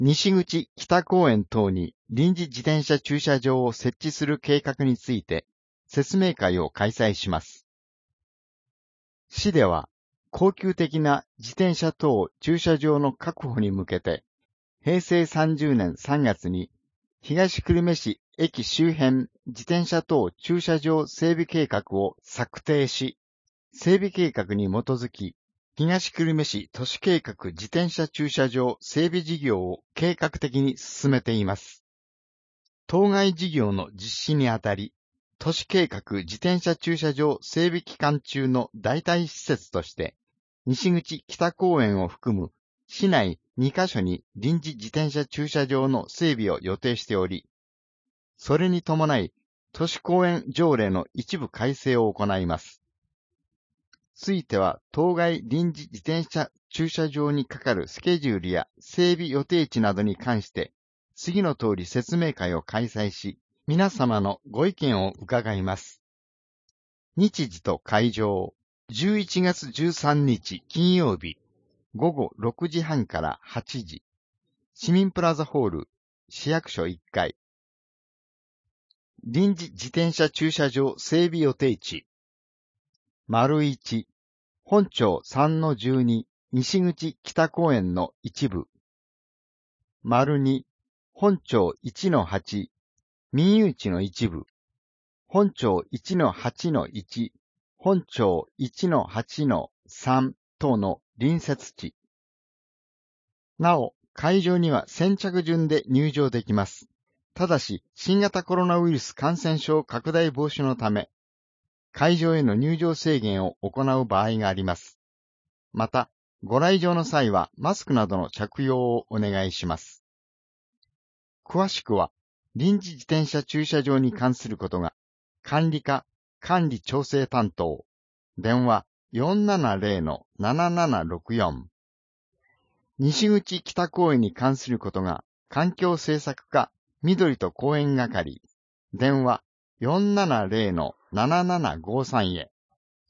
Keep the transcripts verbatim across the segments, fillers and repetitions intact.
西口北公園等に臨時自転車駐車場を設置する計画について説明会を開催します。市では、恒久的な自転車等駐車場の確保に向けて、へいせいさんじゅうねんさんがつに東久留米市駅周辺自転車等駐車場整備計画を策定し、整備計画に基づき、東久留米市都市計画自転車駐車場整備事業を計画的に進めています。当該事業の実施にあたり、都市計画自転車駐車場整備期間中の代替施設として、西口北公園を含む市内にカ所に臨時自転車駐車場の整備を予定しており、それに伴い都市公園条例の一部改正を行います。ついては当該臨時自転車駐車場にかかるスケジュールや整備予定地などに関して次の通り説明会を開催し、皆様のご意見を伺います。日時と会場、じゅういちがつじゅうさんにち金曜日、ごごろくじはんからはちじ、市民プラザホール、市役所いっかい。臨時自転車駐車場整備予定地。丸いち、本町 さんのじゅうに 西口北公園の一部。丸に、本町 いちのはち、民有地の一部。本町 いちのはちのいち、本町 いちのはちのさん 等の隣接地。なお、会場には先着順で入場できます。ただし、新型コロナウイルス感染症拡大防止のため、会場への入場制限を行う場合があります。また、ご来場の際はマスクなどの着用をお願いします。詳しくは、臨時自転車駐車場に関することが、管理課管理調整担当、電話 よんななぜろのななななろくよん。西口北公園に関することが、環境政策課緑と公園係、電話 よんななぜろのななななごさん へ。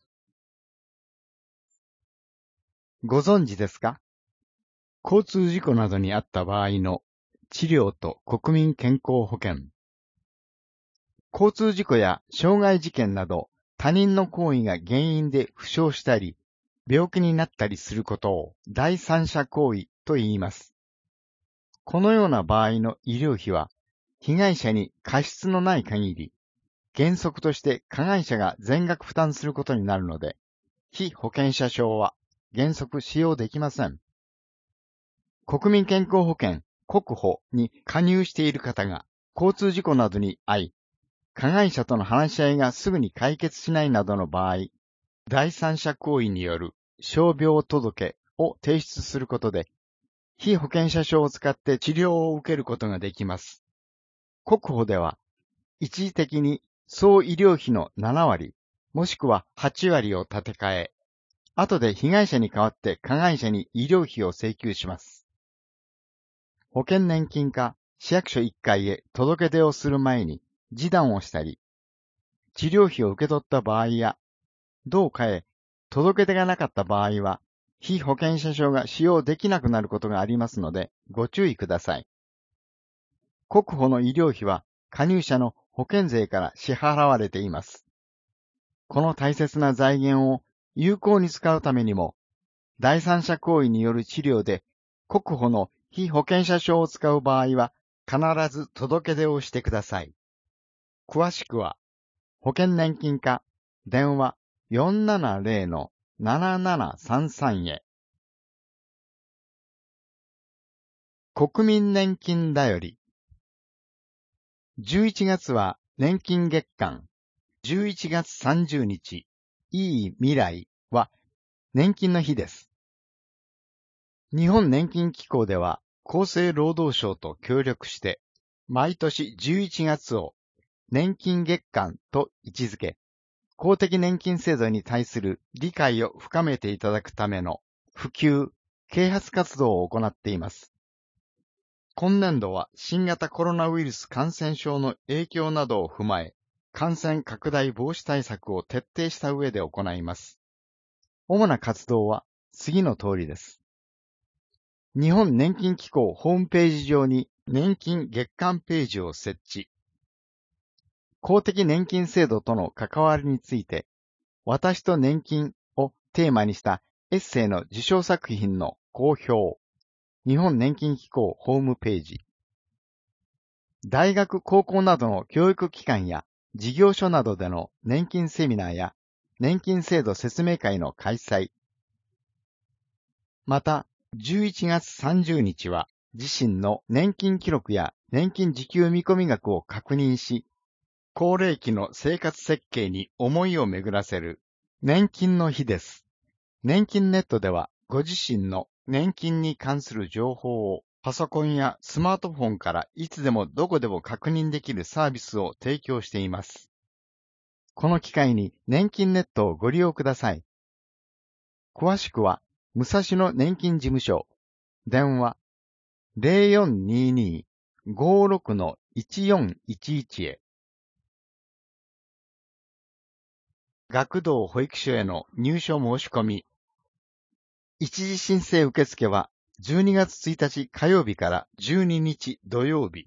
ご存知ですか？交通事故などにあった場合の治療と国民健康保険。交通事故や傷害事件など他人の行為が原因で負傷したり、病気になったりすることを第三者行為と言います。このような場合の医療費は、被害者に過失のない限り、原則として加害者が全額負担することになるので、被保険者証は原則使用できません。国民健康保険国保に加入している方が交通事故などに遭い、加害者との話し合いがすぐに解決しないなどの場合、第三者行為による傷病届を提出することで、被保険者証を使って治療を受けることができます。国保では、一時的に総医療費のななわり、もしくははちわりを立て替え、後で被害者に代わって加害者に医療費を請求します。保険年金課市役所いっかいへ届け出をする前に示談をしたり、治療費を受け取った場合や、同課へ届け出がなかった場合は、被保険者証が使用できなくなることがありますので、ご注意ください。国保の医療費は加入者の保険税から支払われています。この大切な財源を有効に使うためにも、第三者行為による治療で国保の被保険者証を使う場合は必ず届け出をしてください。詳しくは、保険年金課電話 よんななぜろのななななさんさん へ。国民年金だより。じゅういちがつは年金月間。じゅういちがつさんじゅうにち、いい未来は年金の日です。日本年金機構では厚生労働省と協力して、毎年じゅういちがつを年金月間と位置づけ、公的年金制度に対する理解を深めていただくための普及、啓発活動を行っています。今年度は新型コロナウイルス感染症の影響などを踏まえ、感染拡大防止対策を徹底した上で行います。主な活動は次の通りです。 日本年金機構ホームページ上に年金月間ページを設置。公的年金制度との関わりについて、私と年金をテーマにしたエッセイの受賞作品の公表。日本年金機構ホームページ。大学、高校などの教育機関や事業所などでの年金セミナーや年金制度説明会の開催。また、じゅういちがつさんじゅうにちは自身の年金記録や年金受給見込み額を確認し、高齢期の生活設計に思いを巡らせる年金の日です。年金ネットではご自身の年金に関する情報をパソコンやスマートフォンからいつでもどこでも確認できるサービスを提供しています。この機会に年金ネットをご利用ください。詳しくは、武蔵野年金事務所、電話 ゼロよんにーにー ごーろく いちよんいちいち へ。学童保育所への入所申し込み。一時申請受付はじゅうにがつついたち火曜日からじゅうににち土曜日。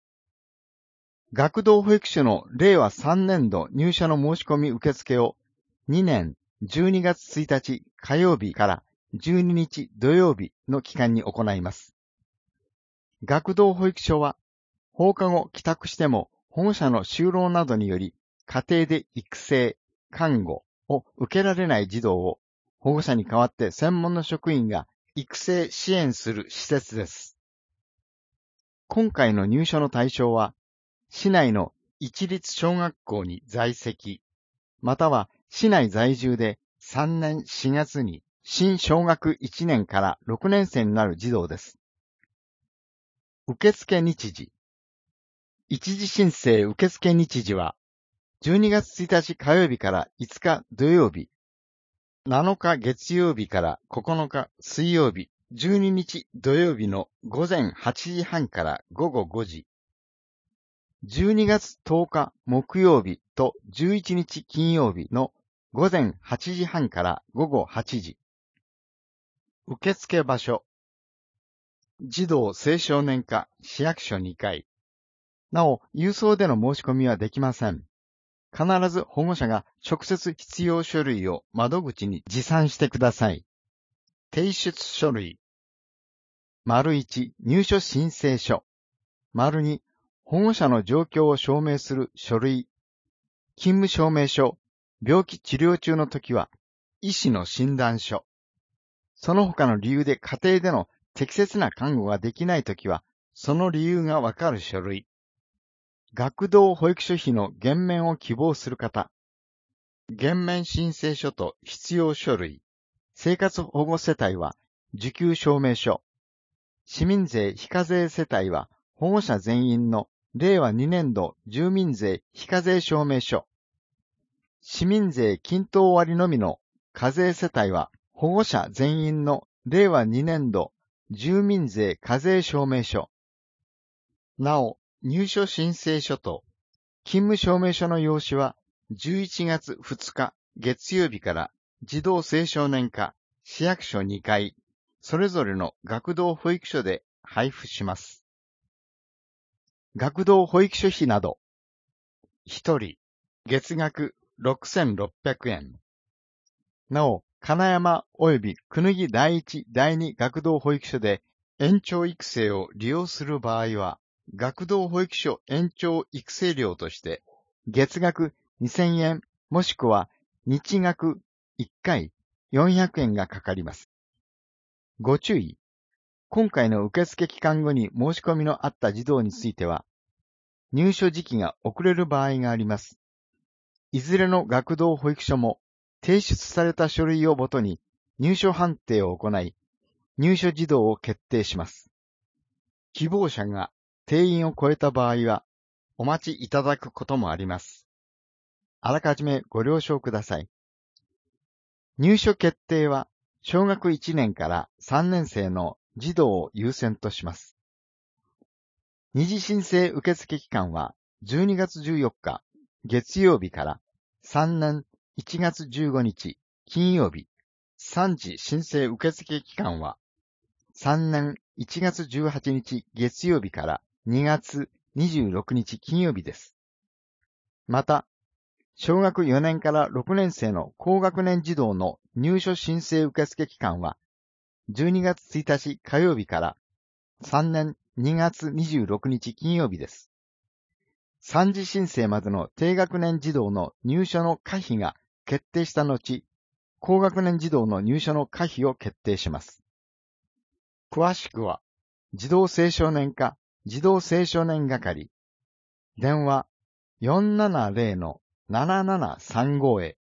学童保育所のれいわさんねんど入所の申し込み受付をにねんじゅうにがつついたち火曜日からじゅうににち土曜日の期間に行います。学童保育所は放課後帰宅しても保護者の就労などにより家庭で育成、看護を受けられない児童を保護者に代わって専門の職員が育成支援する施設です。今回の入所の対象は、市内の一律小学校に在籍、または市内在住でさんねんしがつに新小学いちねんからろくねんせいになる児童です。受付日時。一時申請受付日時は、じゅうにがつついたち火曜日からいつか土曜日、なのか月曜日からここのか水曜日、じゅうににち土曜日のごぜんはちじはんからごごごじ、じゅうにがつとおか木曜日とじゅういちにち金曜日のごぜんはちじはんからごごはちじ。受付場所。児童青少年課市役所にかい。なお、郵送での申し込みはできません。必ず保護者が直接必要書類を窓口に持参してください。提出書類。丸いち、入所申請書。丸に、保護者の状況を証明する書類。勤務証明書。病気治療中のときは、医師の診断書。その他の理由で家庭での適切な看護ができないときは、その理由がわかる書類。学童保育所費の減免を希望する方。減免申請書と必要書類。生活保護世帯は受給証明書。市民税非課税世帯は保護者全員のれいわにねんど住民税非課税証明書。市民税均等割のみの課税世帯は保護者全員のれいわにねんど住民税課税証明書。なお、入所申請書と勤務証明書の用紙はじゅういちがつふつか月曜日から児童青少年課市役所にかい、それぞれの学童保育所で配布します。学童保育所費など、ひとり月額ろくせんろっぴゃくえん。なお、金山及び国木第一第二学童保育所で園長育成を利用する場合は、学童保育所園長育成料として、月額にせんえんもしくは日額いっかいよんひゃくえんがかかります。ご注意。今回の受付期間後に申し込みのあった児童については、入所時期が遅れる場合があります。いずれの学童保育所も提出された書類をもとに入所判定を行い、入所児童を決定します。希望者が定員を超えた場合は、お待ちいただくこともあります。あらかじめご了承ください。入所決定は、小学いちねんからさんねんせいの児童を優先とします。二次申請受付期間は、じゅうにがつじゅうよっか月曜日からさんねんいちがつじゅうごにち金曜日。さん次申請受付期間は、 さんねんいちがつじゅうはちにち月曜日からにがつにじゅうろくにち金曜日です。また、小学よねんからろくねん生の高学年児童の入所申請受付期間は、じゅうにがつついたち火曜日からさんねんにがつにじゅうろくにち金曜日です。さん次申請までの低学年児童の入所の可否が決定した後、高学年児童の入所の可否を決定します。詳しくは、児童青少年課児童青少年係、電話 よんななゼロ のななななさんご へ。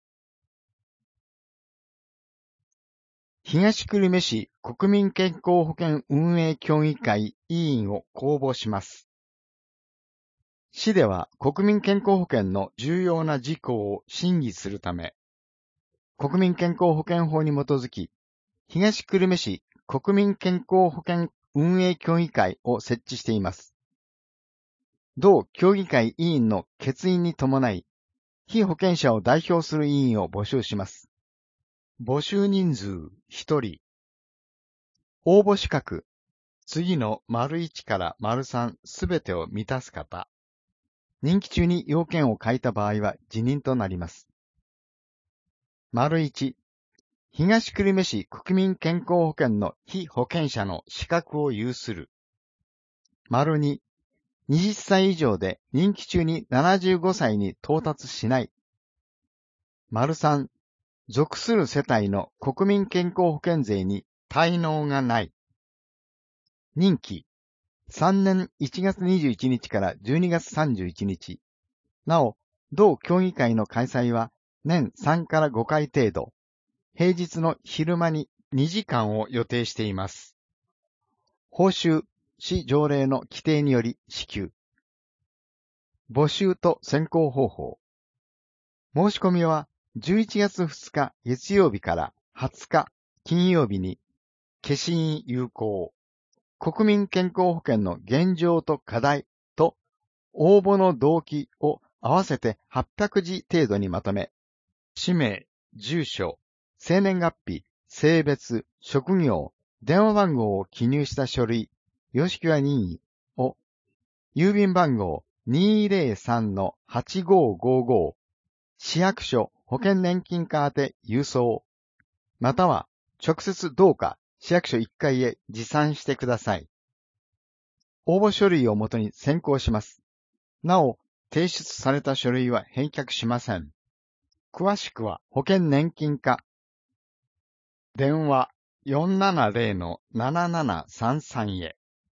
東久留米市国民健康保険運営協議会委員を公募します。市では国民健康保険の重要な事項を審議するため、国民健康保険法に基づき、東久留米市国民健康保険運営協議会を設置しています。同協議会委員の欠員に伴い、被保険者を代表する委員を募集します。募集人数ひとり。応募資格、次の丸いちから丸さんすべてを満たす方。任期中に要件を書いた場合は辞任となります。丸いち、東久留米市国民健康保険の被保険者の資格を有する。丸に、はたち以上で任期中にななじゅうごさいに到達しない。丸さん、属する世帯の国民健康保険税に滞納がない。任期、さんねんいちがつにじゅういちにちからじゅうにがつさんじゅういちにち。なお、同協議会の開催は年さんからごかい程度、平日の昼間ににじかんを予定しています。報酬、市条例の規定により支給。募集と選考方法。申し込みはじゅういちがつふつか月曜日からはつか金曜日に、消印有効。国民健康保険の現状と課題と応募の動機を合わせてはっぴゃくじ程度にまとめ、氏名、住所、生年月日、性別、職業、電話番号を記入した書類、よしきは任意を、郵便番号 にーぜろさんのはちごーごーごー、市役所保険年金課宛て郵送、または直接同課市役所いっかいへ持参してください。応募書類をもとに選考します。なお、提出された書類は返却しません。詳しくは保険年金課。電話 よんななゼロ のななななさんさん へ。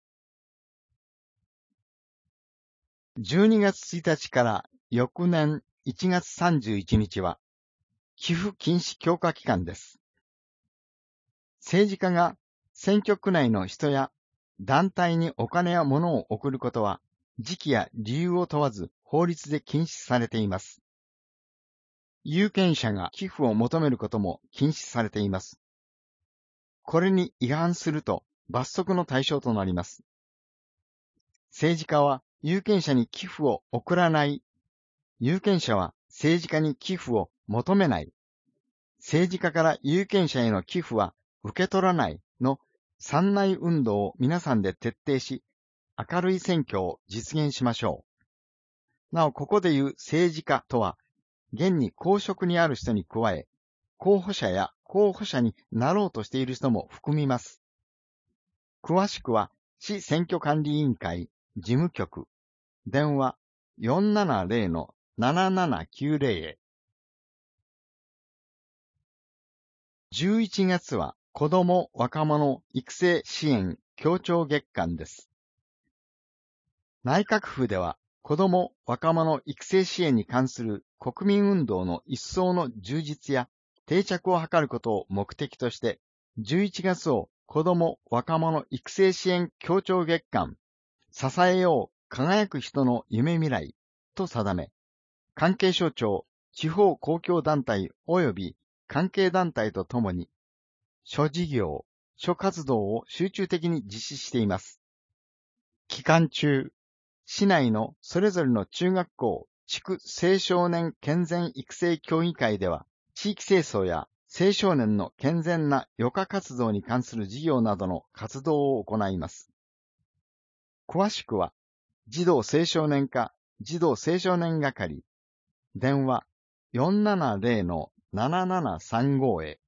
じゅうにがつついたちから翌年いちがつさんじゅういちにちは寄付禁止強化期間です。政治家が選挙区内の人や団体にお金や物を送ることは時期や理由を問わず法律で禁止されています。有権者が寄付を求めることも禁止されています。これに違反すると罰則の対象となります。政治家は有権者に寄付を送らない。有権者は政治家に寄付を求めない。政治家から有権者への寄付は受け取らないの三内運動を皆さんで徹底し、明るい選挙を実現しましょう。なお、ここで言う政治家とは、現に公職にある人に加え、候補者や候補者になろうとしている人も含みます。詳しくは、市選挙管理委員会事務局、電話 よんななゼロ のななななきゅうゼロ へ。じゅういちがつは子ども若者育成支援協調月間です。内閣府では子ども若者育成支援に関する国民運動の一層の充実や定着を図ることを目的として、じゅういちがつを子ども若者育成支援協調月間、支えよう輝く人の夢未来と定め、関係省庁、地方公共団体及び関係団体とともに、諸事業、諸活動を集中的に実施しています。期間中、市内のそれぞれの中学校、地区青少年健全育成協議会では、地域清掃や青少年の健全な余暇活動に関する事業などの活動を行います。詳しくは、児童青少年課児童青少年係、電話 よんななゼロ ななななさんご へ。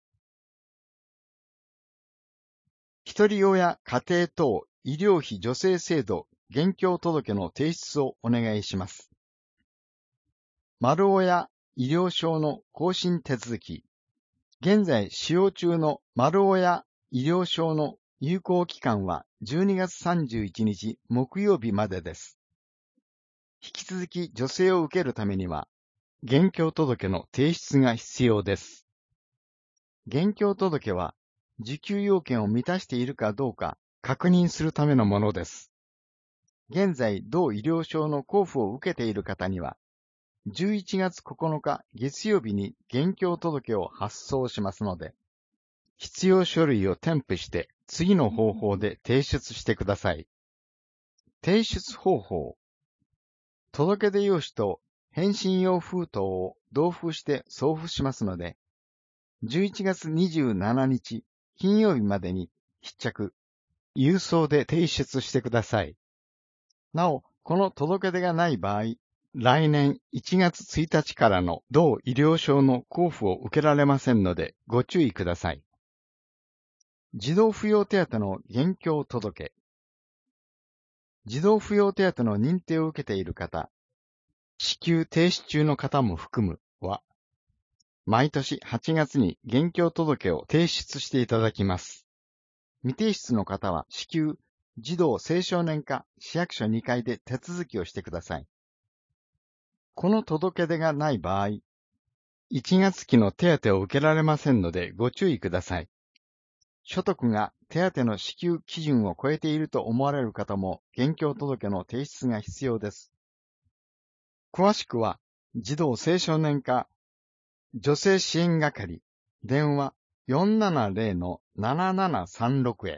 ひとり親家庭等医療費助成制度現況届の提出をお願いします。丸親医療証の更新手続き。現在使用中の丸親医療証の有効期間はじゅうにがつさんじゅういちにち木曜日までです。引き続き助成を受けるためには、現況届の提出が必要です。現況届は、受給要件を満たしているかどうか確認するためのものです。現在、同医療証の交付を受けている方には、じゅういちがつここのか月曜日に現況届を発送しますので、必要書類を添付して次の方法で提出してください。提出方法。届出用紙と返信用封筒を同封して送付しますので、じゅういちがつにじゅうしちにち金曜日までに必着、郵送で提出してください。なお、この届出がない場合、来年いちがつついたちからの同医療証の交付を受けられませんのでご注意ください。児童扶養手当の現況届。児童扶養手当の認定を受けている方、支給停止中の方も含むは、毎年はちがつに現況届を提出していただきます。未提出の方は至急、児童青少年課市役所にかいで手続きをしてください。この届出がない場合、いちがつきの手当を受けられませんのでご注意ください。所得が手当の支給基準を超えていると思われる方も現況届の提出が必要です。詳しくは、児童青少年課女性支援係、電話 よんななゼロ ななななさんろく へ。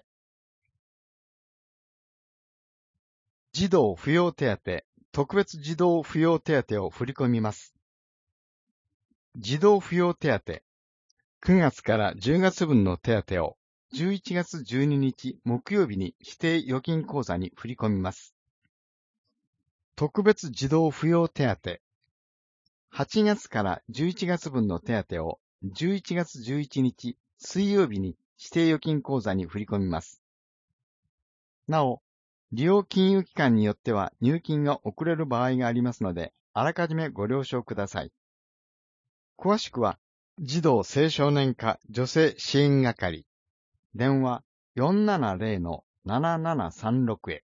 児童扶養手当、特別児童扶養手当を振り込みます。児童扶養手当、くがつからじゅうがつぶんの手当をじゅういちがつじゅうににち木曜日に指定預金口座に振り込みます。特別児童扶養手当、はちがつからじゅういちがつぶんの手当をじゅういちがつじゅういちにち水曜日に指定預金口座に振り込みます。なお、利用金融機関によっては入金が遅れる場合がありますので、あらかじめご了承ください。詳しくは、児童青少年課女性支援係、電話 よんななゼロ ななななさんろく へ。